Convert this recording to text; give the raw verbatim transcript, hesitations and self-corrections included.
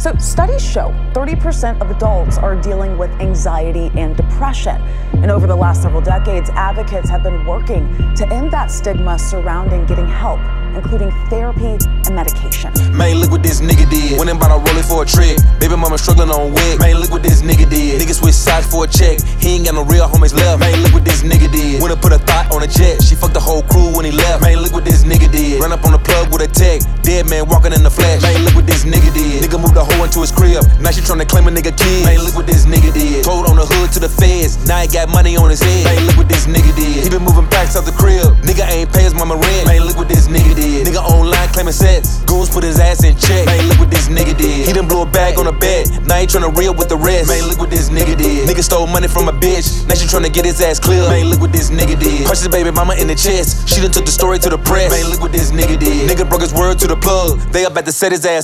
So studies show thirty percent of adults are dealing with anxiety and depression. And over the last several decades, advocates have been working to end that stigma surrounding getting help, including therapy and medication. Man, look what this nigga did. Went and bought a rollie for a trick. Baby mama struggling on wig. Man, look what this nigga did. Nigga switch sides for a check. He ain't got no real homies left. Man, look what this nigga did. Went and put a thought on a jet. She fucked the whole crew when he left. Man, look what this nigga did. Run up on the plug with a tech. Dead man walking in the flesh. Man, look what this nigga did. Nigga moved a hoe into his crib. Now she tryna claim a nigga kid. Man, look what this nigga did. Told on the hood to the feds. Now he got money on his head. Man, look what this nigga did. He been moving packs out the crib. Nigga ain't pay his mama rent. Man, look what this nigga did. Nigga online claiming sets. Goons put his ass in check. Man, look what this nigga did. He done blew a bag on a bet. Now he tryna reel with the rest. Man, look what this nigga did. Nigga stole money from a bitch. Now she tryna get his ass clear. Man, look what this nigga did. Punched his baby mama in the chest. She done took the story to the press. Man, look what this nigga did. Nigga broke his word to the plug. They about to set his ass